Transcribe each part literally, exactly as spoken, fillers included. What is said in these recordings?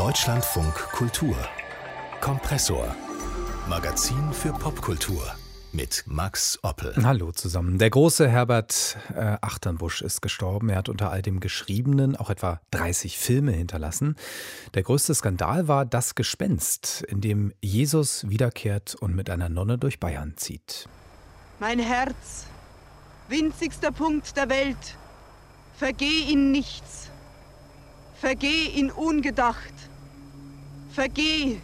Deutschlandfunk Kultur Kompressor. Magazin für Popkultur mit Max Oppel. Hallo zusammen. Der große Herbert äh, Achternbusch ist gestorben. Er hat unter all dem Geschriebenen auch etwa dreißig Filme hinterlassen. Der größte Skandal war Das Gespenst, in dem Jesus wiederkehrt und mit einer Nonne durch Bayern zieht. Mein Herz, winzigster Punkt der Welt, vergeh in nichts, vergeh in ungedacht, vergeh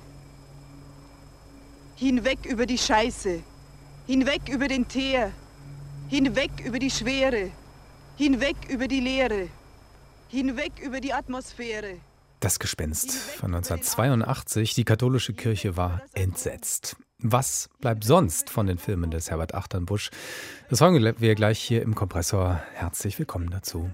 hinweg über die Scheiße, hinweg über den Teer, hinweg über die Schwere, hinweg über die Leere, hinweg über die Atmosphäre. Das Gespenst von neunzehnhundertzweiundachtzig. Die katholische Kirche war entsetzt. Was bleibt sonst von den Filmen des Herbert Achternbusch? Das hören wir gleich hier im Kompressor. Herzlich willkommen dazu.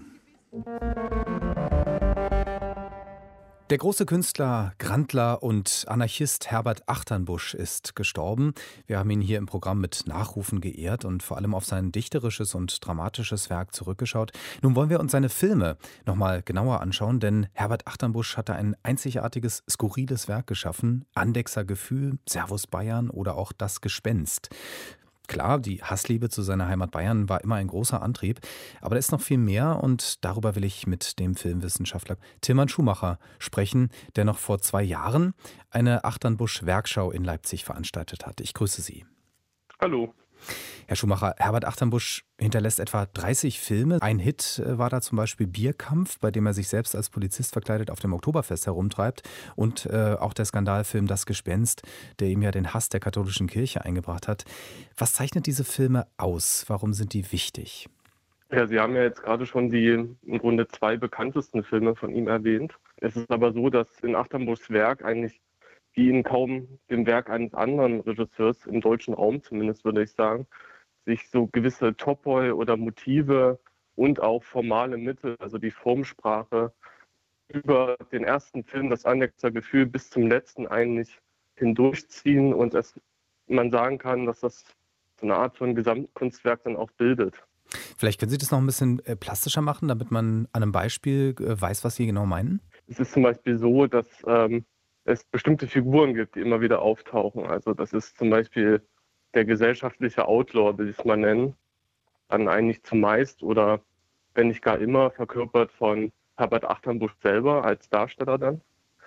Der große Künstler, Grandler und Anarchist Herbert Achternbusch ist gestorben. Wir haben ihn hier im Programm mit Nachrufen geehrt und vor allem auf sein dichterisches und dramatisches Werk zurückgeschaut. Nun wollen wir uns seine Filme nochmal genauer anschauen, denn Herbert Achternbusch hatte ein einzigartiges, skurriles Werk geschaffen. Andechser Gefühl, Servus Bayern oder auch Das Gespenst. Klar, die Hassliebe zu seiner Heimat Bayern war immer ein großer Antrieb, aber da ist noch viel mehr und darüber will ich mit dem Filmwissenschaftler Tilman Schumacher sprechen, der noch vor zwei Jahren eine Achternbusch-Werkschau in Leipzig veranstaltet hat. Ich grüße Sie. Hallo. Herr Schumacher, Herbert Achternbusch hinterlässt etwa dreißig Filme. Ein Hit war da zum Beispiel Bierkampf, bei dem er sich selbst als Polizist verkleidet auf dem Oktoberfest herumtreibt. Und äh, auch der Skandalfilm Das Gespenst, der ihm ja den Hass der katholischen Kirche eingebracht hat. Was zeichnet diese Filme aus? Warum sind die wichtig? Ja, Sie haben ja jetzt gerade schon die im Grunde zwei bekanntesten Filme von ihm erwähnt. Es ist aber so, dass in Achternbuschs Werk eigentlich wie in kaum dem Werk eines anderen Regisseurs, im deutschen Raum zumindest, würde ich sagen, sich so gewisse Topoi oder Motive und auch formale Mittel, also die Formsprache, über den ersten Film, das Andechser Gefühl, bis zum letzten eigentlich hindurchziehen und es, man sagen kann, dass das so eine Art von Gesamtkunstwerk dann auch bildet. Vielleicht können Sie das noch ein bisschen plastischer machen, damit man an einem Beispiel weiß, was Sie genau meinen? Es ist zum Beispiel so, dass ähm, es bestimmte Figuren gibt, die immer wieder auftauchen. Also das ist zum Beispiel der gesellschaftliche Outlaw, will ich es mal nennen, dann eigentlich zumeist oder wenn nicht gar immer verkörpert von Herbert Achternbusch selber als Darsteller dann.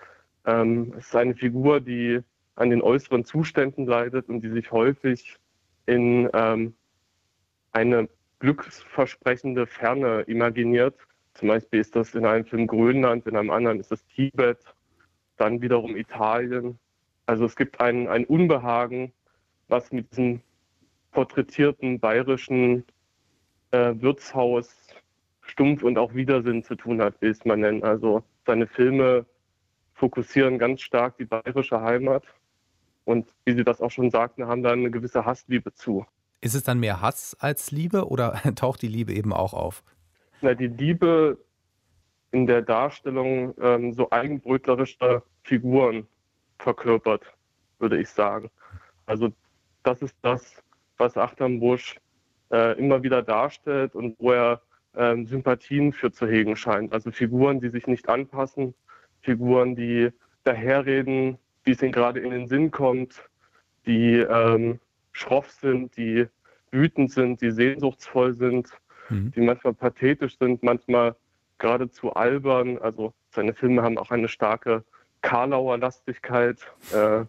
Ähm, es ist eine Figur, die an den äußeren Zuständen leidet und die sich häufig in ähm, eine glücksversprechende Ferne imaginiert. Zum Beispiel ist das in einem Film Grönland, in einem anderen ist es Tibet, dann wiederum Italien. Also es gibt ein, ein Unbehagen, was mit diesem porträtierten bayerischen äh, Wirtshaus Stumpf und auch Widersinn zu tun hat, will ich es mal nennen. Also seine Filme fokussieren ganz stark die bayerische Heimat und wie Sie das auch schon sagten, haben da eine gewisse Hassliebe zu. Ist es dann mehr Hass als Liebe oder taucht die Liebe eben auch auf? Na, die Liebe in der Darstellung ähm, so eigenbrötlerische Figuren verkörpert, würde ich sagen. Also das ist das, was Achternbusch äh, immer wieder darstellt und wo er ähm, Sympathien für zu hegen scheint. Also Figuren, die sich nicht anpassen, Figuren, die daherreden, wie es ihnen gerade in den Sinn kommt, die ähm, schroff sind, die wütend sind, die sehnsuchtsvoll sind, mhm. die manchmal pathetisch sind, manchmal geradezu albern. Also seine Filme haben auch eine starke Karlauer Lastigkeit. Äh.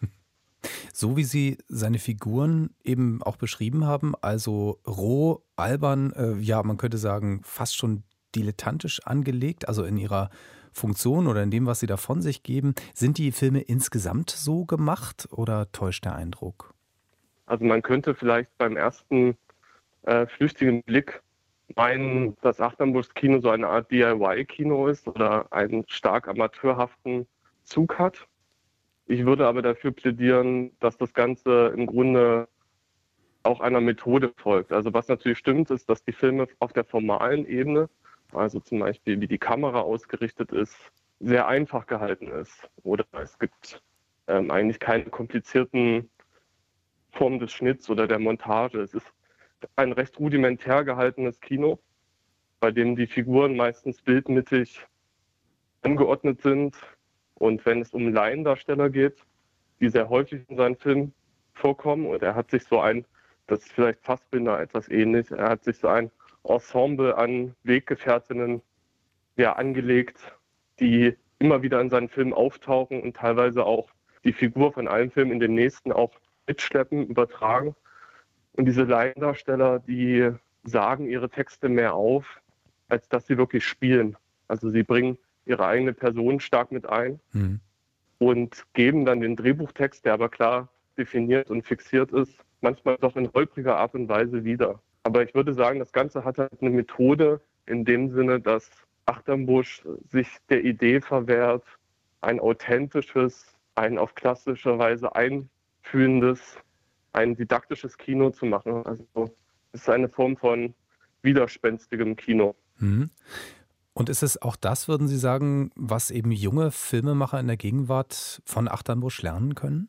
So wie Sie seine Figuren eben auch beschrieben haben, also roh, albern, äh, ja, man könnte sagen, fast schon dilettantisch angelegt, also in ihrer Funktion oder in dem, was sie da von sich geben. Sind die Filme insgesamt so gemacht oder täuscht der Eindruck? Also man könnte vielleicht beim ersten äh, flüchtigen Blick meinen, dass Achternbuschs Kino so eine Art D I Y-Kino ist oder einen stark amateurhaften Zug hat. Ich würde aber dafür plädieren, dass das Ganze im Grunde auch einer Methode folgt. Also was natürlich stimmt, ist, dass die Filme auf der formalen Ebene, also zum Beispiel wie die Kamera ausgerichtet ist, sehr einfach gehalten ist. Oder es gibt ähm, eigentlich keine komplizierten Formen des Schnitts oder der Montage. Es ist ein recht rudimentär gehaltenes Kino, bei dem die Figuren meistens bildmittig angeordnet sind Und wenn es um Laiendarsteller geht, die sehr häufig in seinen Filmen vorkommen, und er hat sich so ein, das ist vielleicht Fassbinder etwas ähnlich, er hat sich so ein Ensemble an Weggefährtinnen ja, angelegt, die immer wieder in seinen Filmen auftauchen und teilweise auch die Figur von einem Film in den nächsten auch mitschleppen, übertragen. Und diese Laiendarsteller, die sagen ihre Texte mehr auf, als dass sie wirklich spielen. Also sie bringen ihre eigene Person stark mit ein mhm. und geben dann den Drehbuchtext, der aber klar definiert und fixiert ist, manchmal doch in holpriger Art und Weise wieder. Aber ich würde sagen, das Ganze hat halt eine Methode in dem Sinne, dass Achternbusch sich der Idee verwehrt, ein authentisches, ein auf klassische Weise einfühlendes, ein didaktisches Kino zu machen. Also es ist eine Form von widerspenstigem Kino. Mhm. Und ist es auch das, würden Sie sagen, was eben junge Filmemacher in der Gegenwart von Achternbusch lernen können?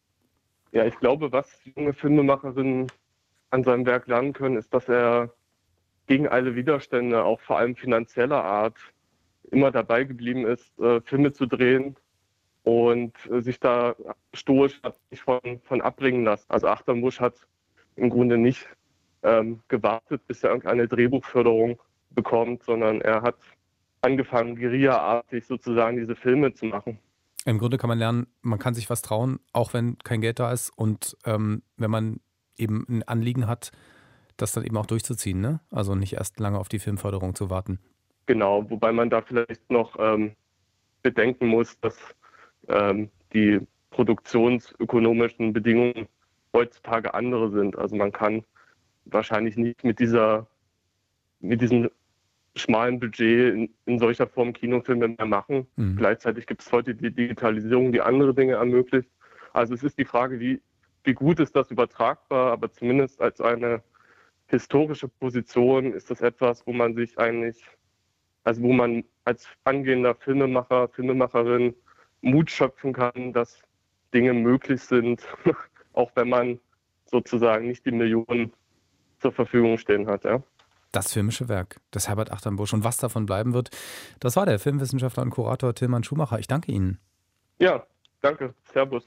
Ja, ich glaube, was junge Filmemacherinnen an seinem Werk lernen können, ist, dass er gegen alle Widerstände, auch vor allem finanzieller Art, immer dabei geblieben ist, äh, Filme zu drehen und äh, sich da stoisch nicht von, von abbringen lassen. Also Achternbusch hat im Grunde nicht ähm, gewartet, bis er irgendeine Drehbuchförderung bekommt, sondern er hat angefangen, guerillaartig sozusagen diese Filme zu machen. Im Grunde kann man lernen, man kann sich was trauen, auch wenn kein Geld da ist und ähm, wenn man eben ein Anliegen hat, das dann eben auch durchzuziehen, ne? Also nicht erst lange auf die Filmförderung zu warten. Genau, wobei man da vielleicht noch ähm, bedenken muss, dass ähm, die produktionsökonomischen Bedingungen heutzutage andere sind. Also man kann wahrscheinlich nicht mit dieser, mit diesem schmalen Budget in, in solcher Form Kinofilme mehr machen. Mhm. Gleichzeitig gibt es heute die Digitalisierung, die andere Dinge ermöglicht. Also es ist die Frage, wie, wie gut ist das übertragbar, aber zumindest als eine historische Position ist das etwas, wo man sich eigentlich, also wo man als angehender Filmemacher, Filmemacherin Mut schöpfen kann, dass Dinge möglich sind, auch wenn man sozusagen nicht die Millionen zur Verfügung stehen hat. Ja. Das filmische Werk des Herbert Achternbusch. Und was davon bleiben wird, das war der Filmwissenschaftler und Kurator Tilman Schumacher. Ich danke Ihnen. Ja, danke. Servus.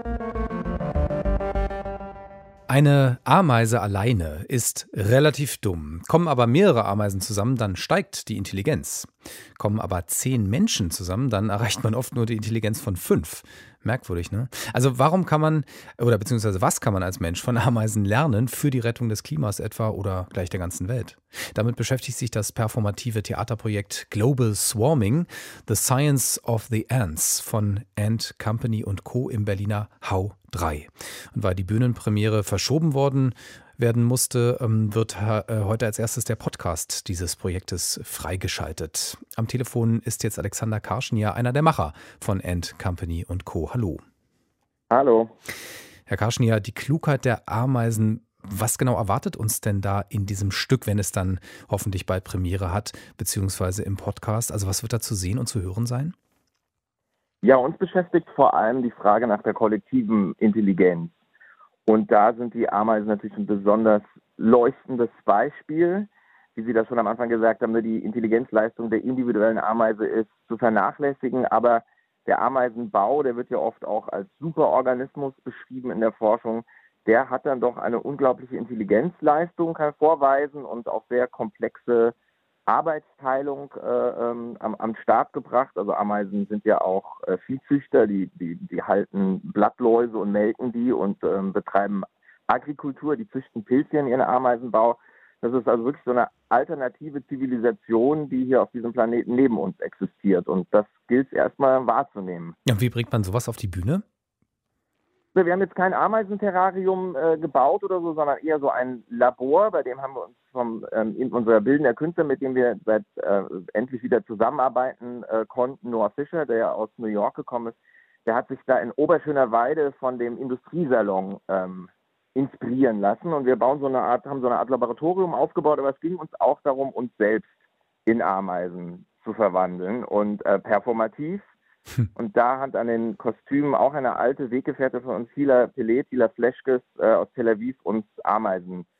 Eine Ameise alleine ist relativ dumm. Kommen aber mehrere Ameisen zusammen, dann steigt die Intelligenz. Kommen aber zehn Menschen zusammen, dann erreicht man oft nur die Intelligenz von fünf. Merkwürdig, ne? Also warum kann man, oder beziehungsweise was kann man als Mensch von Ameisen lernen für die Rettung des Klimas etwa oder gleich der ganzen Welt? Damit beschäftigt sich das performative Theaterprojekt Global Swarming, The Science of the Ants von Ant Company und Co. im Berliner Hau drei. Und weil die Bühnenpremiere verschoben worden werden musste, wird heute als erstes der Podcast dieses Projektes freigeschaltet. Am Telefon ist jetzt Alexander Karschnier, einer der Macher von Ant Company und Co. Hallo. Hallo. Herr Karschnier, die Klugheit der Ameisen, was genau erwartet uns denn da in diesem Stück, wenn es dann hoffentlich bald Premiere hat, beziehungsweise im Podcast? Also was wird da zu sehen und zu hören sein? Ja, uns beschäftigt vor allem die Frage nach der kollektiven Intelligenz. Und da sind die Ameisen natürlich ein besonders leuchtendes Beispiel. Wie Sie das schon am Anfang gesagt haben, die Intelligenzleistung der individuellen Ameise ist zu vernachlässigen. Aber der Ameisenbau, der wird ja oft auch als Superorganismus beschrieben in der Forschung, der hat dann doch eine unglaubliche Intelligenzleistung hervorweisen und auch sehr komplexe Arbeitsteilung äh, ähm, am, am Start gebracht. Also Ameisen sind ja auch äh, Viehzüchter, die, die, die halten Blattläuse und melken die und ähm, betreiben Agrikultur, die züchten Pilze in ihren Ameisenbau. Das ist also wirklich so eine alternative Zivilisation, die hier auf diesem Planeten neben uns existiert. Und das gilt es erstmal wahrzunehmen. Ja, und wie bringt man sowas auf die Bühne? Wir haben jetzt kein Ameisenterrarium äh, gebaut oder so, sondern eher so ein Labor, bei dem haben wir uns vom ähm, in unserer bildender Künstler, mit dem wir seit äh, endlich wieder zusammenarbeiten äh, konnten, Noah Fischer, der ja aus New York gekommen ist, der hat sich da in Oberschönerweide von dem Industriesalon ähm, inspirieren lassen und wir bauen so eine Art, haben so eine Art Laboratorium aufgebaut, aber es ging uns auch darum, uns selbst in Ameisen zu verwandeln und äh, performativ. Und da hat an den Kostümen auch eine alte Weggefährte von uns, Hila Pelet, Hila Fleschkes äh, aus Tel Aviv, uns Ameisen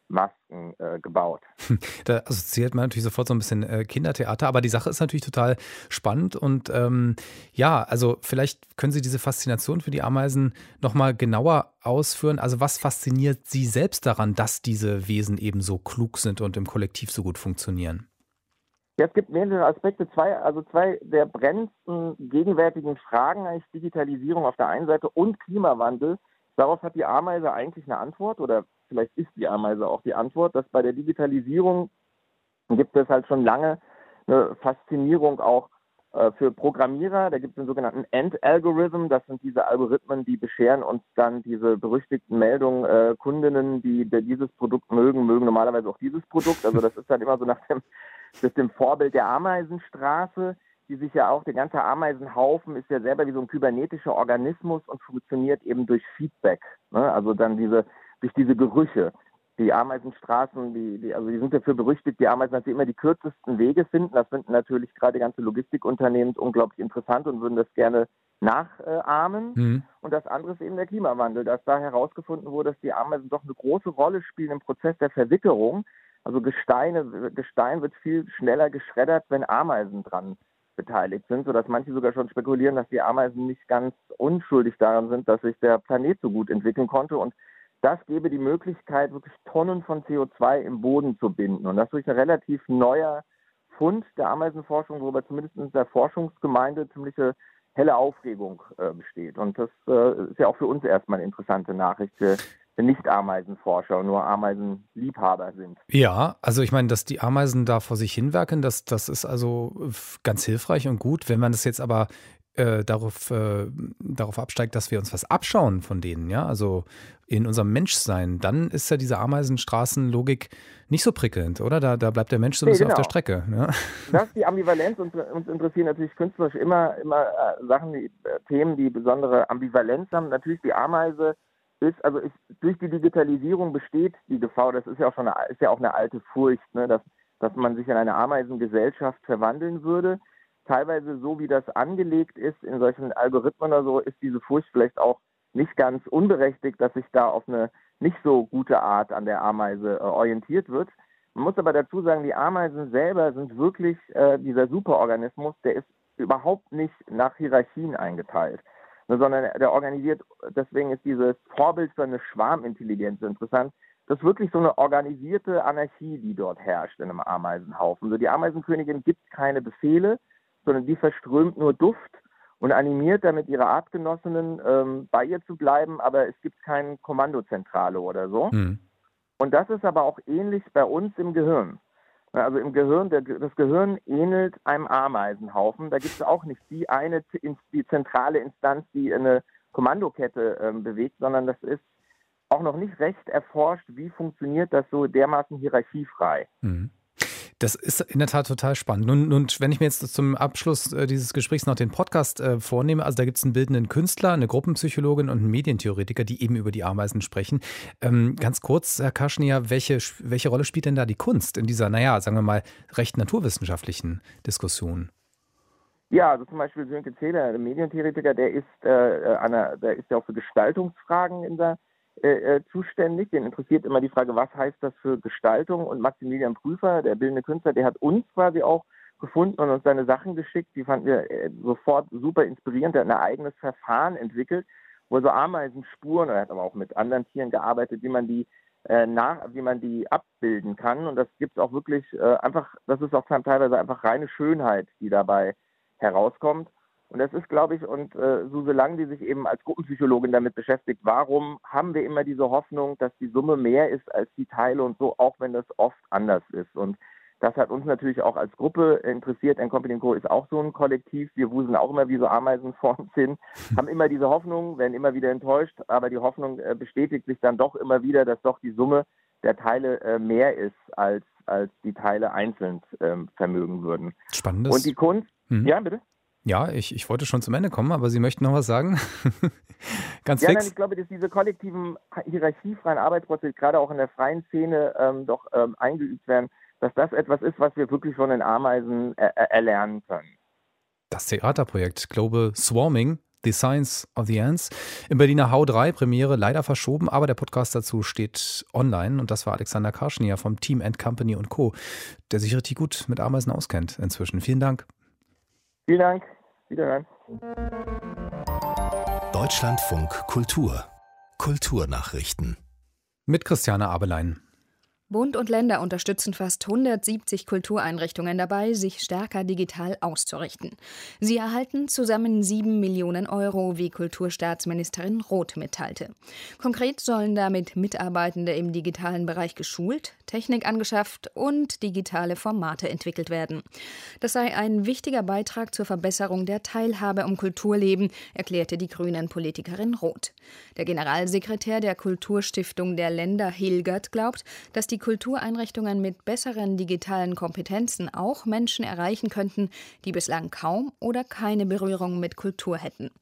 Masken äh, gebaut. Da assoziiert man natürlich sofort so ein bisschen äh, Kindertheater, aber die Sache ist natürlich total spannend und ähm, ja, also vielleicht können Sie diese Faszination für die Ameisen nochmal genauer ausführen. Also was fasziniert Sie selbst daran, dass diese Wesen eben so klug sind und im Kollektiv so gut funktionieren? Ja, es gibt mehrere Aspekte. Zwei, also zwei der brennendsten gegenwärtigen Fragen, eigentlich Digitalisierung auf der einen Seite und Klimawandel. Darauf hat die Ameise eigentlich eine Antwort oder vielleicht ist die Ameise auch die Antwort, dass bei der Digitalisierung gibt es halt schon lange eine Faszinierung auch äh, für Programmierer. Da gibt es den sogenannten End-Algorithm. Das sind diese Algorithmen, die bescheren uns dann diese berüchtigten Meldungen, äh, Kundinnen, die, die dieses Produkt mögen, mögen normalerweise auch dieses Produkt. Also das ist dann immer so nach dem, nach dem Vorbild der Ameisenstraße, die sich ja auch, der ganze Ameisenhaufen ist ja selber wie so ein kybernetischer Organismus und funktioniert eben durch Feedback. Ne? Also dann diese, durch diese Gerüche. Die Ameisenstraßen, die, die, also die sind dafür berüchtigt, die Ameisen, dass sie immer die kürzesten Wege finden. Das finden natürlich gerade ganze Logistikunternehmen unglaublich interessant und würden das gerne nachahmen. Mhm. Und das andere ist eben der Klimawandel, dass da herausgefunden wurde, dass die Ameisen doch eine große Rolle spielen im Prozess der Verwitterung. Also Gesteine, Gestein wird viel schneller geschreddert, wenn Ameisen dran beteiligt sind, sodass manche sogar schon spekulieren, dass die Ameisen nicht ganz unschuldig daran sind, dass sich der Planet so gut entwickeln konnte. Und das gäbe die Möglichkeit, wirklich Tonnen von C O zwei im Boden zu binden. Und das ist durch ein relativ neuer Fund der Ameisenforschung, worüber zumindest in der Forschungsgemeinde ziemliche helle Aufregung äh, besteht. Und das äh, ist ja auch für uns erstmal eine interessante Nachricht für Nicht-Ameisenforscher und nur Ameisenliebhaber sind. Ja, also ich meine, dass die Ameisen da vor sich hinwerken, das, das ist also ganz hilfreich und gut. Wenn man das jetzt aber äh, darauf, äh, darauf absteigt, dass wir uns was abschauen von denen, ja, also in unserem Menschsein, dann ist ja diese Ameisenstraßenlogik nicht so prickelnd, oder? Da, da bleibt der Mensch so ein nee, bisschen genau. auf der Strecke. Ja? Das ist die Ambivalenz. Uns, uns interessieren natürlich künstlerisch immer, immer äh, Sachen, die, äh, Themen, die besondere Ambivalenz haben. Natürlich die Ameise ist, also ist, durch die Digitalisierung besteht die Gefahr, das ist ja auch schon eine, ist ja auch eine alte Furcht, ne, dass, dass man sich in eine Ameisengesellschaft verwandeln würde. Teilweise so, wie das angelegt ist in solchen Algorithmen oder so, ist diese Furcht vielleicht auch nicht ganz unberechtigt, dass sich da auf eine nicht so gute Art an der Ameise äh, orientiert wird. Man muss aber dazu sagen, die Ameisen selber sind wirklich äh, dieser Superorganismus, der ist überhaupt nicht nach Hierarchien eingeteilt, sondern der organisiert, deswegen ist dieses Vorbild für eine Schwarmintelligenz interessant, das ist wirklich so eine organisierte Anarchie, die dort herrscht in einem Ameisenhaufen. Also die Ameisenkönigin gibt keine Befehle, sondern die verströmt nur Duft und animiert damit ihre Artgenossinnen ähm, bei ihr zu bleiben, aber es gibt keine Kommandozentrale oder so. Mhm. Und das ist aber auch ähnlich bei uns im Gehirn. Also im Gehirn, der, das Gehirn ähnelt einem Ameisenhaufen. Da gibt es auch nicht die eine, die zentrale Instanz, die eine Kommandokette ähm, bewegt, sondern das ist auch noch nicht recht erforscht, wie funktioniert das so dermaßen hierarchiefrei. Mhm. Das ist in der Tat total spannend. Nun, nun, wenn ich mir jetzt zum Abschluss äh, dieses Gesprächs noch den Podcast äh, vornehme, also da gibt es einen bildenden Künstler, eine Gruppenpsychologin und einen Medientheoretiker, die eben über die Ameisen sprechen. Ähm, ganz kurz, Herr Kaschnier, welche, welche Rolle spielt denn da die Kunst in dieser, naja, sagen wir mal, recht naturwissenschaftlichen Diskussion? Ja, also zum Beispiel Sönke Zähler, der Medientheoretiker, der ist, äh, einer, der ist ja auch für Gestaltungsfragen in der Äh, zuständig. Den interessiert immer die Frage, was heißt das für Gestaltung? Und Maximilian Prüfer, der bildende Künstler, der hat uns quasi auch gefunden und uns seine Sachen geschickt. Die fanden wir äh, sofort super inspirierend. Er hat ein eigenes Verfahren entwickelt, wo er so Ameisenspuren, er hat aber auch mit anderen Tieren gearbeitet, wie man die äh, nach, wie man die abbilden kann. Und das gibt es auch wirklich äh, einfach, das ist auch teilweise einfach reine Schönheit, die dabei herauskommt. Und das ist, glaube ich, und äh, Suse Lang, die sich eben als Gruppenpsychologin damit beschäftigt, warum haben wir immer diese Hoffnung, dass die Summe mehr ist als die Teile und so, auch wenn das oft anders ist. Und das hat uns natürlich auch als Gruppe interessiert. N Company and Co. ist auch so ein Kollektiv. Wir wuseln auch immer wie so Ameisen vor uns hin, haben immer diese Hoffnung, werden immer wieder enttäuscht, aber die Hoffnung äh, bestätigt sich dann doch immer wieder, dass doch die Summe der Teile äh, mehr ist, als, als die Teile einzeln äh, vermögen würden. Spannendes. Und die Kunst, mhm. ja, bitte? Ja, ich, ich wollte schon zum Ende kommen, aber Sie möchten noch was sagen? Ganz ja, fix? Nein, ich glaube, dass diese kollektiven, hierarchiefreien Arbeitsprozesse, gerade auch in der freien Szene, ähm, doch ähm, eingeübt werden, dass das etwas ist, was wir wirklich von den Ameisen er- erlernen können. Das Theaterprojekt Global Swarming, The Science of the Ants. Im Berliner Hau drei Premiere leider verschoben, aber der Podcast dazu steht online. Und das war Alexander Karschnier vom Team and Company und Co., der sich richtig gut mit Ameisen auskennt inzwischen. Vielen Dank. Vielen Dank. Wiederhören. Deutschlandfunk Kultur. Kulturnachrichten. Mit Christiane Abelein. Bund und Länder unterstützen fast hundertsiebzig Kultureinrichtungen dabei, sich stärker digital auszurichten. Sie erhalten zusammen sieben Millionen Euro, wie Kulturstaatsministerin Roth mitteilte. Konkret sollen damit Mitarbeitende im digitalen Bereich geschult, Technik angeschafft und digitale Formate entwickelt werden. Das sei ein wichtiger Beitrag zur Verbesserung der Teilhabe am Kulturleben, erklärte die Grünen-Politikerin Roth. Der Generalsekretär der Kulturstiftung der Länder, Hilgert, glaubt, dass die Kultureinrichtungen mit besseren digitalen Kompetenzen auch Menschen erreichen könnten, die bislang kaum oder keine Berührung mit Kultur hätten.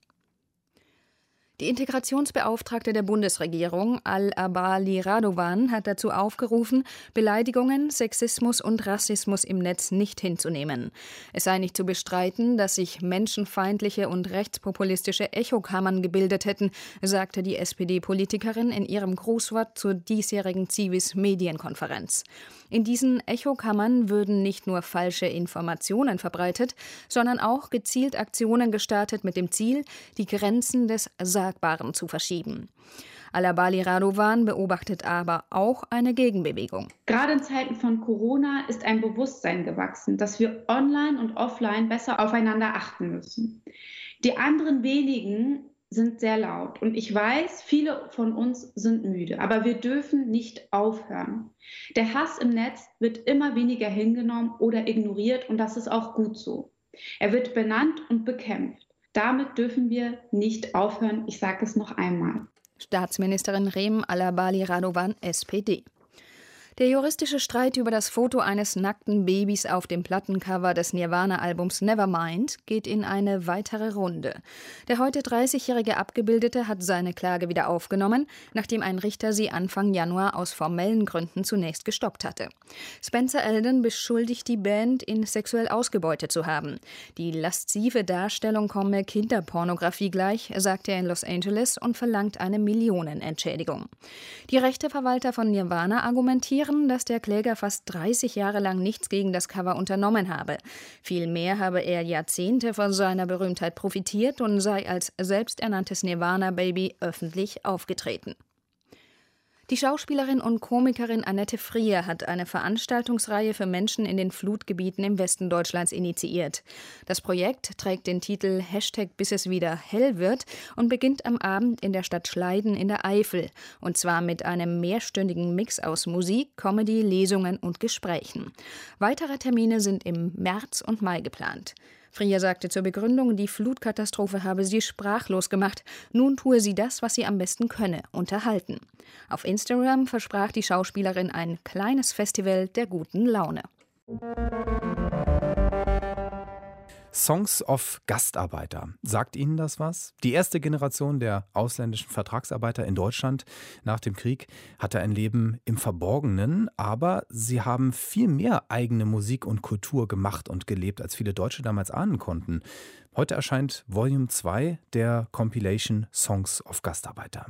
Die Integrationsbeauftragte der Bundesregierung, Al-Abali Radovan, hat dazu aufgerufen, Beleidigungen, Sexismus und Rassismus im Netz nicht hinzunehmen. Es sei nicht zu bestreiten, dass sich menschenfeindliche und rechtspopulistische Echokammern gebildet hätten, sagte die S P D-Politikerin in ihrem Grußwort zur diesjährigen Zivis-Medienkonferenz. In diesen Echokammern würden nicht nur falsche Informationen verbreitet, sondern auch gezielt Aktionen gestartet mit dem Ziel, die Grenzen des Sagbaren zu verschieben. Al-Abali Radovan beobachtet aber auch eine Gegenbewegung. Gerade in Zeiten von Corona ist ein Bewusstsein gewachsen, dass wir online und offline besser aufeinander achten müssen. Die anderen wenigen sind sehr laut und ich weiß, viele von uns sind müde, aber wir dürfen nicht aufhören. Der Hass im Netz wird immer weniger hingenommen oder ignoriert und das ist auch gut so. Er wird benannt und bekämpft. Damit dürfen wir nicht aufhören, ich sage es noch einmal. Staatsministerin Reem Al-Abali Radovan, S P D. Der juristische Streit über das Foto eines nackten Babys auf dem Plattencover des Nirvana-Albums Nevermind geht in eine weitere Runde. Der heute dreißigjährige Abgebildete hat seine Klage wieder aufgenommen, nachdem ein Richter sie Anfang Januar aus formellen Gründen zunächst gestoppt hatte. Spencer Elden beschuldigt die Band, ihn sexuell ausgebeutet zu haben. Die laszive Darstellung komme Kinderpornografie gleich, sagte er in Los Angeles und verlangt eine Millionenentschädigung. Die Rechteverwalter von Nirvana argumentieren, dass der Kläger fast dreißig Jahre lang nichts gegen das Cover unternommen habe. Vielmehr habe er Jahrzehnte von seiner Berühmtheit profitiert und sei als selbsternanntes Nirvana-Baby öffentlich aufgetreten. Die Schauspielerin und Komikerin Annette Frier hat eine Veranstaltungsreihe für Menschen in den Flutgebieten im Westen Deutschlands initiiert. Das Projekt trägt den Titel Hashtag bis es wieder hell wird und beginnt am Abend in der Stadt Schleiden in der Eifel. Und zwar mit einem mehrstündigen Mix aus Musik, Comedy, Lesungen und Gesprächen. Weitere Termine sind im März und Mai geplant. Frier sagte zur Begründung, die Flutkatastrophe habe sie sprachlos gemacht. Nun tue sie das, was sie am besten könne, unterhalten. Auf Instagram versprach die Schauspielerin ein kleines Festival der guten Laune. Songs of Gastarbeiter. Sagt Ihnen das was? Die erste Generation der ausländischen Vertragsarbeiter in Deutschland nach dem Krieg hatte ein Leben im Verborgenen, aber sie haben viel mehr eigene Musik und Kultur gemacht und gelebt, als viele Deutsche damals ahnen konnten. Heute erscheint Volume zwei der Compilation Songs of Gastarbeiter.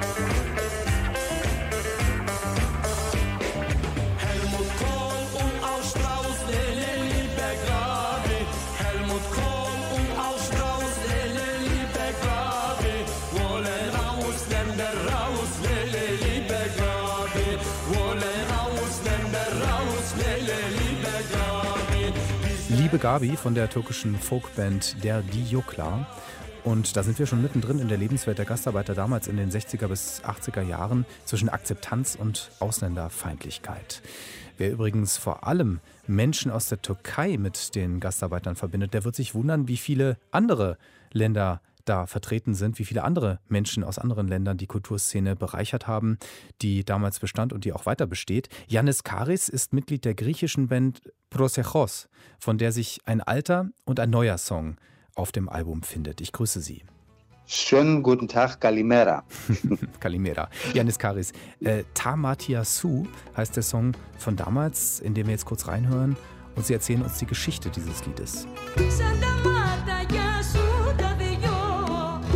Liebe Gabi von der türkischen Folkband Der Diyoklar. Und da sind wir schon mittendrin in der Lebenswelt der Gastarbeiter damals in den sechziger bis achtziger Jahren zwischen Akzeptanz und Ausländerfeindlichkeit. Wer übrigens vor allem Menschen aus der Türkei mit den Gastarbeitern verbindet, der wird sich wundern, wie viele andere Länder da vertreten sind, wie viele andere Menschen aus anderen Ländern die Kulturszene bereichert haben, die damals bestand und die auch weiter besteht. Yannis Karis ist Mitglied der griechischen Band Prosechos, von der sich ein alter und ein neuer Song auf dem Album findet. Ich grüße Sie. Schönen guten Tag, Kalimera. Kalimera. Yannis Karis. Äh, Tamatiasu heißt der Song von damals, in dem wir jetzt kurz reinhören. Und Sie erzählen uns die Geschichte dieses Liedes.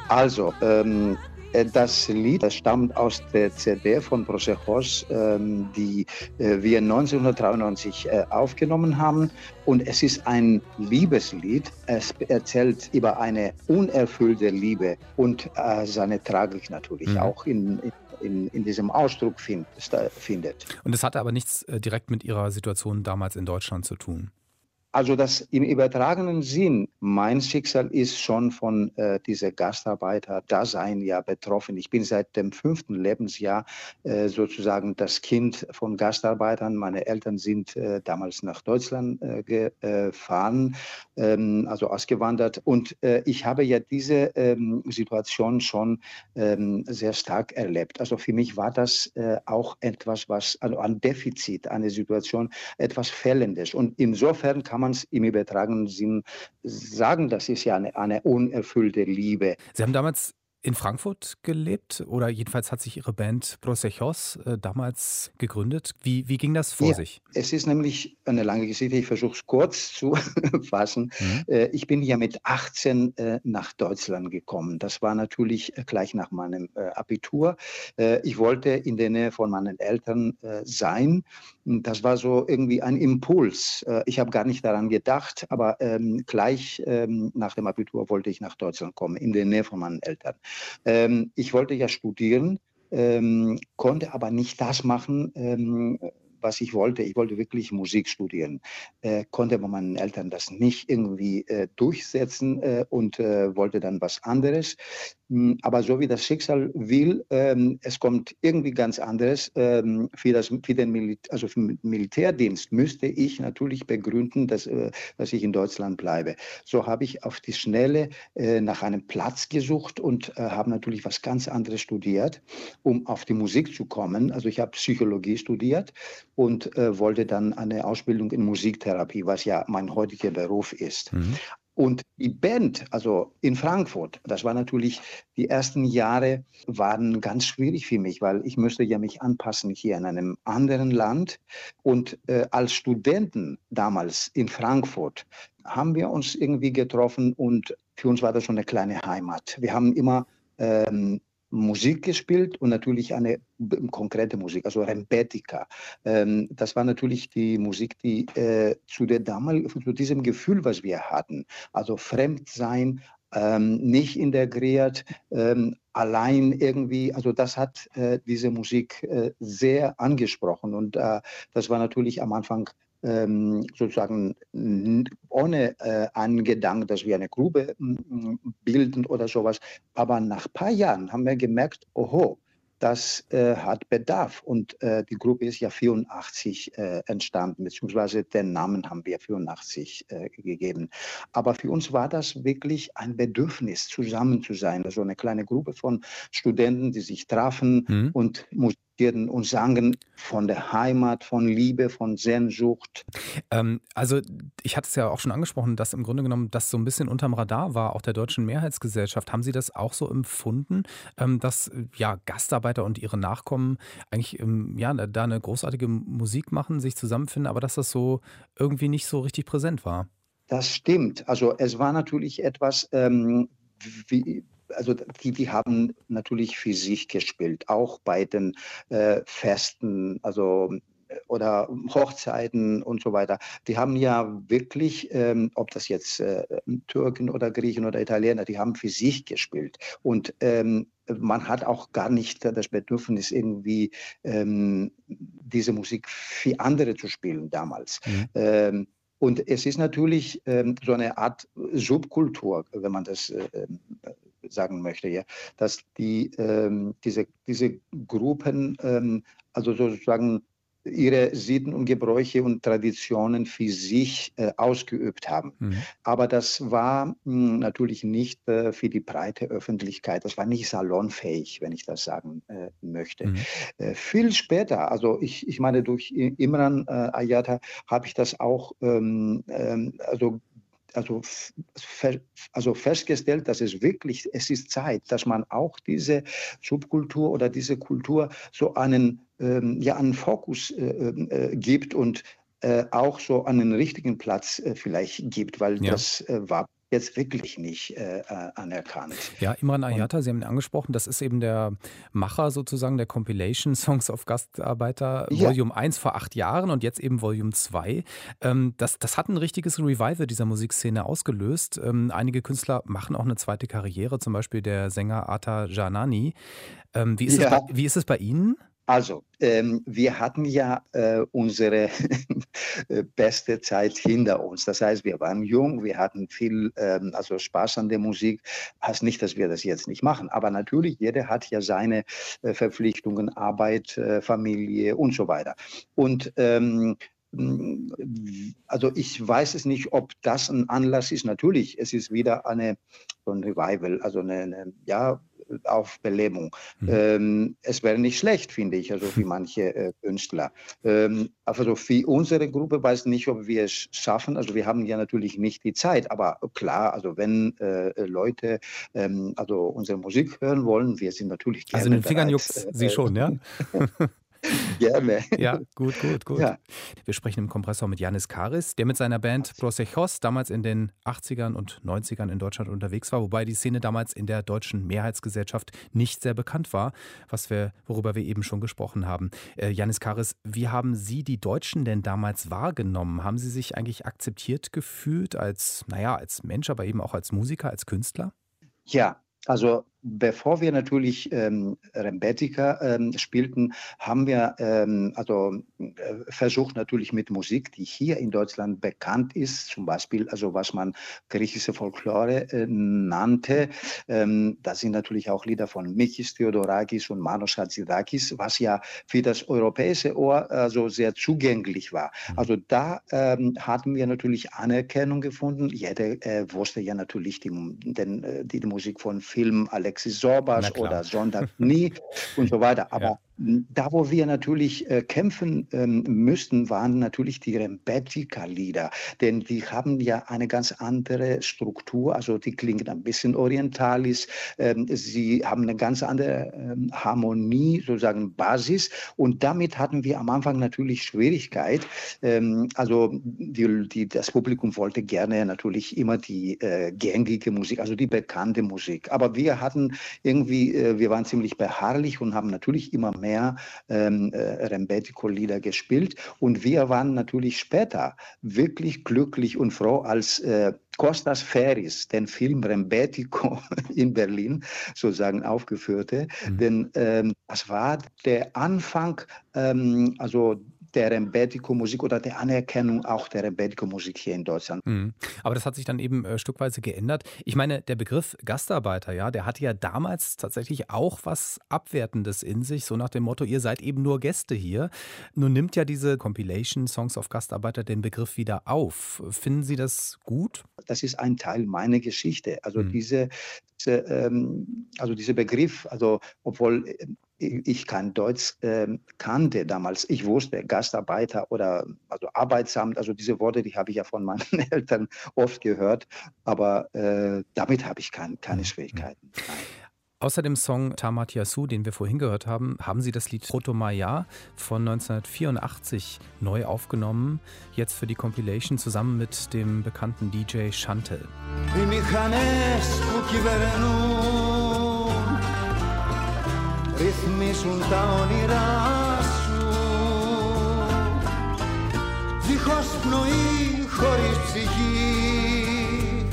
Also, ähm, das Lied, das stammt aus der C D von Prosechos, ähm, die äh, wir neunzehnhundertdreiundneunzig äh, aufgenommen haben. Und es ist ein Liebeslied. Es erzählt über eine unerfüllte Liebe und äh, seine Tragik natürlich mhm. auch in, in, in diesem Ausdruck find, findet. Und es hatte aber nichts äh, direkt mit Ihrer Situation damals in Deutschland zu tun. Also das im übertragenen Sinn, mein Schicksal ist schon von äh, dieser Gastarbeiter-Dasein ja betroffen. Ich bin seit dem fünften Lebensjahr äh, sozusagen das Kind von Gastarbeitern. Meine Eltern sind äh, damals nach Deutschland äh, gefahren, ähm, also ausgewandert. Und äh, ich habe ja diese ähm, Situation schon ähm, sehr stark erlebt. Also für mich war das äh, auch etwas, was, also ein Defizit, eine Situation, etwas Fehlendes. Und insofern kann man im übertragenen Sinn sagen, das ist ja eine, eine unerfüllte Liebe. Sie haben damals in Frankfurt gelebt oder jedenfalls hat sich Ihre Band Prosechos äh, damals gegründet. Wie, wie ging das vor ja, sich? Es ist nämlich eine lange Geschichte, ich versuche es kurz zu fassen. Mhm. Äh, ich bin ja mit achtzehn äh, nach Deutschland gekommen. Das war natürlich äh, gleich nach meinem äh, Abitur. Äh, ich wollte in der Nähe von meinen Eltern äh, sein. Das war so irgendwie ein Impuls. Äh, ich habe gar nicht daran gedacht, aber ähm, gleich ähm, nach dem Abitur wollte ich nach Deutschland kommen, in der Nähe von meinen Eltern. Ähm, ich wollte ja studieren, ähm, konnte aber nicht das machen, ähm, was ich wollte. Ich wollte wirklich Musik studieren, äh, konnte aber meinen Eltern das nicht irgendwie äh, durchsetzen äh, und äh, wollte dann was anderes. Aber so wie das Schicksal will, ähm, es kommt irgendwie ganz anderes. Ähm, für, das, für den Mil- also für den Militärdienst müsste ich natürlich begründen, dass, äh, dass ich in Deutschland bleibe. So habe ich auf die Schnelle äh, nach einem Platz gesucht und äh, habe natürlich was ganz anderes studiert, um auf die Musik zu kommen. Also ich habe Psychologie studiert und äh, wollte dann eine Ausbildung in Musiktherapie, was ja mein heutiger Beruf ist. Mhm. Und die Band, also in Frankfurt, das war natürlich, die ersten Jahre waren ganz schwierig für mich, weil ich müsste ja mich anpassen hier in einem anderen Land. Und äh, als Studenten damals in Frankfurt haben wir uns irgendwie getroffen und für uns war das schon eine kleine Heimat. Wir haben immer ähm, Musik gespielt und natürlich eine konkrete Musik, also Rempetika. Ähm, das war natürlich die Musik, die äh, zu der damaligen, zu diesem Gefühl, was wir hatten, also Fremdsein, ähm, nicht integriert, ähm, allein irgendwie, also das hat äh, diese Musik äh, sehr angesprochen und äh, das war natürlich am Anfang sozusagen ohne äh, einen Gedanken, dass wir eine Gruppe m, bilden oder sowas. Aber nach ein paar Jahren haben wir gemerkt, oho, das äh, hat Bedarf. Und äh, die Gruppe ist ja vierundachtzig äh, entstanden, beziehungsweise den Namen haben wir vierundachtzig äh, gegeben. Aber für uns war das wirklich ein Bedürfnis, zusammen zu sein. Also eine kleine Gruppe von Studenten, die sich trafen mhm. und musizierten und sangen von der Heimat, von Liebe, von Sehnsucht. Ähm, also ich hatte es ja auch schon angesprochen, dass im Grunde genommen das so ein bisschen unterm Radar war, auch der deutschen Mehrheitsgesellschaft. Haben Sie das auch so empfunden, ähm, dass ja Gastarbeiter und ihre Nachkommen eigentlich ähm, ja, da eine großartige Musik machen, sich zusammenfinden, aber dass das so irgendwie nicht so richtig präsent war? Das stimmt. Also es war natürlich etwas, ähm, wie Also die, die haben natürlich für sich gespielt, auch bei den äh, Festen, also oder Hochzeiten und so weiter. Die haben ja wirklich, ähm, ob das jetzt äh, Türken oder Griechen oder Italiener, die haben für sich gespielt. Und ähm, man hat auch gar nicht das Bedürfnis, irgendwie ähm, diese Musik für andere zu spielen damals. Mhm. Ähm, Und es ist natürlich ähm, so eine Art Subkultur, wenn man das äh, sagen möchte, ja, dass die, ähm, diese, diese Gruppen ähm, also sozusagen ihre Sitten und Gebräuche und Traditionen für sich äh, ausgeübt haben. Mhm. Aber das war mh, natürlich nicht äh, für die breite Öffentlichkeit, das war nicht salonfähig, wenn ich das sagen äh, möchte. Mhm. Äh, viel später, also ich, ich meine, durch Imran äh, Ayata habe ich das auch ähm, ähm, also Also, also festgestellt, dass es wirklich, es ist Zeit, dass man auch diese Subkultur oder diese Kultur so einen, ähm, ja, einen Fokus äh, äh, gibt und äh, auch so einen richtigen Platz äh, vielleicht gibt, weil ja. das äh, war jetzt wirklich nicht äh, anerkannt. Ja, Imran Ayata, Sie haben ihn angesprochen, das ist eben der Macher sozusagen der Compilation Songs of Gastarbeiter, ja. Volume eins vor acht Jahren und jetzt eben Volume zwei. Ähm, das, das hat ein richtiges Revival dieser Musikszene ausgelöst. Ähm, einige Künstler machen auch eine zweite Karriere, zum Beispiel der Sänger Ata Janani. Ähm, wie, ist ja. es bei, wie ist es bei Ihnen? Also, ähm, wir hatten ja äh, unsere beste Zeit hinter uns. Das heißt, wir waren jung, wir hatten viel ähm, also Spaß an der Musik. Heißt nicht, dass wir das jetzt nicht machen. Aber natürlich, jeder hat ja seine äh, Verpflichtungen, Arbeit, äh, Familie und so weiter. Und ähm, also ich weiß es nicht, ob das ein Anlass ist. Natürlich, es ist wieder eine, so ein Revival, also eine, eine ja, Aufbelebung. Mhm. Ähm, es wäre nicht schlecht, finde ich, also wie manche äh, Künstler. Ähm, also für unsere Gruppe weiß ich nicht, ob wir es schaffen. Also wir haben ja natürlich nicht die Zeit, aber klar, also wenn äh, Leute ähm, also unsere Musik hören wollen, wir sind natürlich gerne Also in den Fingern bereit, juckt's äh, Sie schon, ja? Gerne. Ja, gut, gut, gut. Ja. Wir sprechen im Kompressor mit Yannis Karis, der mit seiner Band Prosechos damals in den achtzigern und neunzigern in Deutschland unterwegs war, wobei die Szene damals in der deutschen Mehrheitsgesellschaft nicht sehr bekannt war, was wir, worüber wir eben schon gesprochen haben. Äh, Yannis Karis, wie haben Sie die Deutschen denn damals wahrgenommen? Haben Sie sich eigentlich akzeptiert gefühlt als, naja, als Mensch, aber eben auch als Musiker, als Künstler? Ja, also bevor wir natürlich ähm, Rembetika ähm, spielten, haben wir ähm, also äh, versucht natürlich mit Musik, die hier in Deutschland bekannt ist, zum Beispiel also was man griechische Folklore äh, nannte. Ähm, das sind natürlich auch Lieder von Mikis Theodorakis und Manos Hatzidakis, was ja für das europäische Ohr also sehr zugänglich war. Also da ähm, hatten wir natürlich Anerkennung gefunden. Jeder äh, wusste ja natürlich die, den, die, die Musik von Film Alexis Sorbas oder Sonntag nie und so weiter. Aber ja. Da, wo wir natürlich äh, kämpfen ähm, müssten, waren natürlich die Rembetika-Lieder, denn die haben ja eine ganz andere Struktur, also die klingen ein bisschen orientalisch, ähm, sie haben eine ganz andere ähm, Harmonie, sozusagen Basis, und damit hatten wir am Anfang natürlich Schwierigkeit. Ähm, also die, die, das Publikum wollte gerne natürlich immer die äh, gängige Musik, also die bekannte Musik, aber wir hatten irgendwie, äh, wir waren ziemlich beharrlich und haben natürlich immer mehr mehr ähm, äh, Rembetiko-Lieder gespielt. Und wir waren natürlich später wirklich glücklich und froh, als äh, Kostas Ferris den Film Rembetiko in Berlin sozusagen aufgeführte. Mhm. Denn ähm, das war der Anfang, ähm, also der Rembetiko-Musik oder der Anerkennung auch der Rembetiko-Musik hier in Deutschland. Mhm. Aber das hat sich dann eben äh, stückweise geändert. Ich meine, der Begriff Gastarbeiter, ja, der hatte ja damals tatsächlich auch was Abwertendes in sich, so nach dem Motto, ihr seid eben nur Gäste hier. Nun nimmt ja diese Compilation Songs of Gastarbeiter den Begriff wieder auf. Finden Sie das gut? Das ist ein Teil meiner Geschichte. Also mhm. diese, diese ähm, also dieser Begriff, also obwohl ich kein Deutsch äh, kannte damals. Ich wusste Gastarbeiter oder also Arbeitsamt, also diese Worte, die habe ich ja von meinen Eltern oft gehört, aber äh, damit habe ich kein, keine Schwierigkeiten. Nein. Außer dem Song Tamat Yasu, den wir vorhin gehört haben, haben Sie das Lied Protomaya von neunzehnhundertvierundachtzig neu aufgenommen, jetzt für die Compilation zusammen mit dem bekannten D J Chantel. Ρυθμίσουν τα όνειρά σου δίχως πνοή, χωρίς ψυχή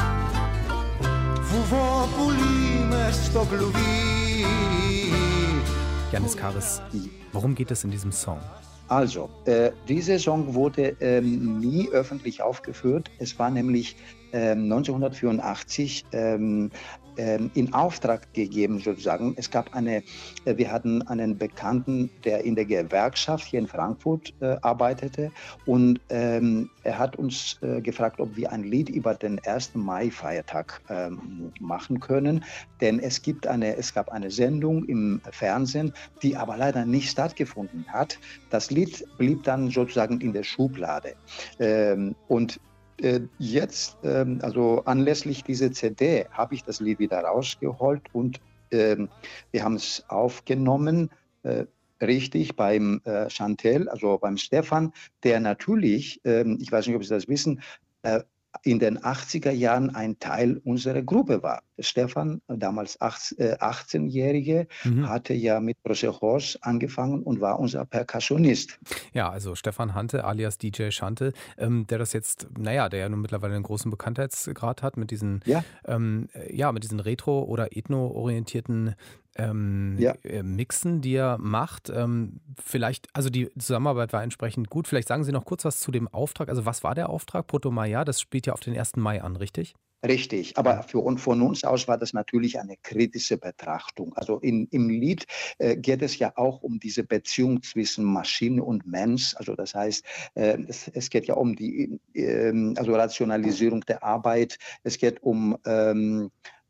βουβόπουλοι μες στο κλουβί. Yannis Karis, worum geht es in diesem Song? Also, äh, dieser Song wurde ähm, nie öffentlich aufgeführt. Es war nämlich ähm, neunzehnhundertvierundachtzig ähm, ähm, in Auftrag gegeben sozusagen. Es gab eine, äh, wir hatten einen Bekannten, der in der Gewerkschaft hier in Frankfurt äh, arbeitete, und ähm, er hat uns äh, gefragt, ob wir ein Lied über den ersten Mai-Feiertag ähm, machen können, denn es gibt eine, es gab eine Sendung im Fernsehen, die aber leider nicht stattgefunden hat. Das Lied blieb dann sozusagen in der Schublade. Ähm, und äh, jetzt, ähm, also anlässlich dieser C D, habe ich das Lied wieder rausgeholt und ähm, wir haben es aufgenommen, äh, richtig, beim äh, Chantel, also beim Stefan, der natürlich, ähm, ich weiß nicht, ob Sie das wissen, äh, in den achtziger Jahren ein Teil unserer Gruppe war. Stefan, damals achtzehnjährige, mhm. hatte ja mit Prosechos angefangen und war unser Perkussionist. Ja, also Stefan Hante alias D J Schante, ähm, der das jetzt, naja, der ja nun mittlerweile einen großen Bekanntheitsgrad hat mit diesen, ja, ähm, ja, mit diesen retro- oder ethno-orientierten Ähm, ja. Mixen, die er macht. Ähm, vielleicht, also die Zusammenarbeit war entsprechend gut. Vielleicht sagen Sie noch kurz was zu dem Auftrag. Also was war der Auftrag? Proto Maya, das spielt ja auf den ersten Mai an, richtig? Richtig, aber für und von uns aus war das natürlich eine kritische Betrachtung. Also in, im Lied äh, geht es ja auch um diese Beziehung zwischen Maschine und Mensch. Also das heißt, äh, es, es geht ja um die äh, also Rationalisierung der Arbeit. Es geht um ähm,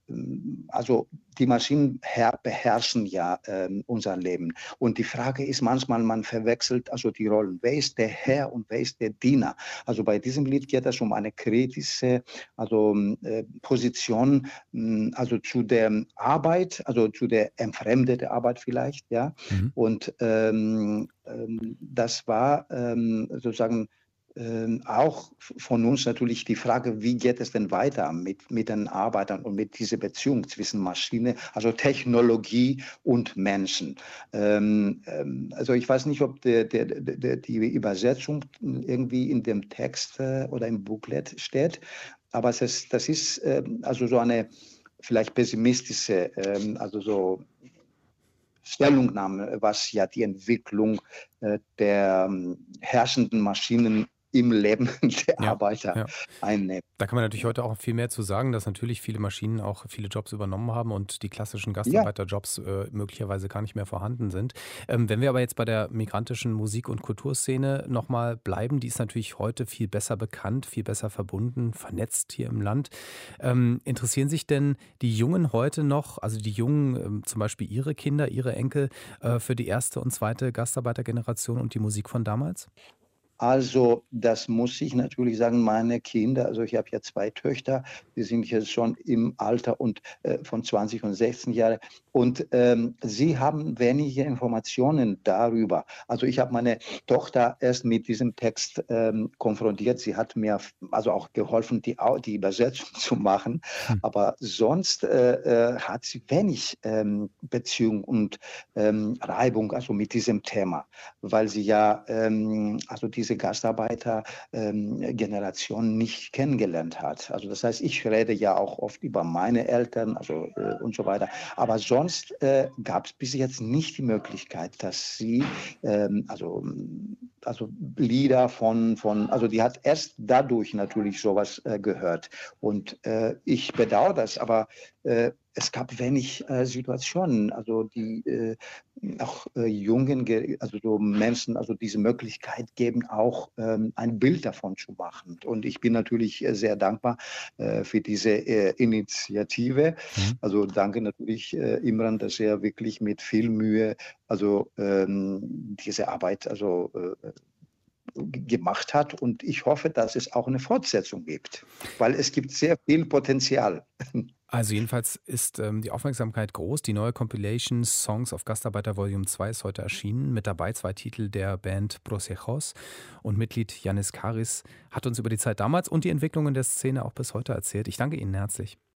Also die Maschinen her- beherrschen ja ähm, unser Leben. Und die Frage ist manchmal, man verwechselt also die Rollen. Wer ist der Herr und wer ist der Diener? Also bei diesem Lied geht es um eine kritische also, äh, Position mh, also zu der Arbeit, also zu der entfremdeten Arbeit vielleicht. Ja? Mhm. Und ähm, ähm, das war ähm, sozusagen Ähm, auch von uns natürlich die Frage, wie geht es denn weiter mit, mit den Arbeitern und mit dieser Beziehung zwischen Maschine, also Technologie und Menschen. Ähm, ähm, also ich weiß nicht, ob der, der, der, die Übersetzung irgendwie in dem Text äh, oder im Booklet steht, aber es ist, das ist äh, also so eine vielleicht pessimistische, äh, also so Stellungnahme, was ja die Entwicklung äh, der ähm, herrschenden Maschinen im Leben der ja, Arbeiter ja. einnimmt. Da kann man natürlich heute auch viel mehr zu sagen, dass natürlich viele Maschinen auch viele Jobs übernommen haben und die klassischen Gastarbeiterjobs ja. äh, möglicherweise gar nicht mehr vorhanden sind. Ähm, wenn wir aber jetzt bei der migrantischen Musik- und Kulturszene nochmal bleiben, die ist natürlich heute viel besser bekannt, viel besser verbunden, vernetzt hier im Land. Ähm, interessieren sich denn die Jungen heute noch, also die Jungen, ähm, zum Beispiel ihre Kinder, ihre Enkel, äh, für die erste und zweite Gastarbeitergeneration und die Musik von damals? Also das muss ich natürlich sagen, meine Kinder, also ich habe ja zwei Töchter, die sind jetzt schon im Alter und äh, von zwanzig und sechzehn Jahren und ähm, sie haben wenige Informationen darüber. Also ich habe meine Tochter erst mit diesem Text ähm, konfrontiert. Sie hat mir also auch geholfen, die, die Übersetzung zu machen, hm. aber sonst äh, äh, hat sie wenig ähm, Beziehung und ähm, Reibung also mit diesem Thema, weil sie ja ähm, also diese Gastarbeiter-Generation ähm, nicht kennengelernt hat. Also das heißt, ich rede ja auch oft über meine Eltern also, äh, und so weiter. Aber sonst äh, gab es bis jetzt nicht die Möglichkeit, dass sie ähm, also, also Lieder von, von, also die hat erst dadurch natürlich sowas äh, gehört. Und äh, ich bedauere das, aber äh, es gab wenig äh, Situationen, also die äh, auch äh, jungen, also so Menschen, also diese Möglichkeit geben, auch ähm, ein Bild davon zu machen. Und ich bin natürlich äh, sehr dankbar äh, für diese äh, Initiative. Mhm. Also danke natürlich äh, Imran, dass er wirklich mit viel Mühe, also ähm, diese Arbeit, also äh, gemacht hat und ich hoffe, dass es auch eine Fortsetzung gibt, weil es gibt sehr viel Potenzial. Also jedenfalls ist ähm, die Aufmerksamkeit groß. Die neue Compilation Songs of Gastarbeiter Volume zwei ist heute erschienen. Mit dabei zwei Titel der Band Prosechos und Mitglied Yannis Karis hat uns über die Zeit damals und die Entwicklungen der Szene auch bis heute erzählt. Ich danke Ihnen herzlich.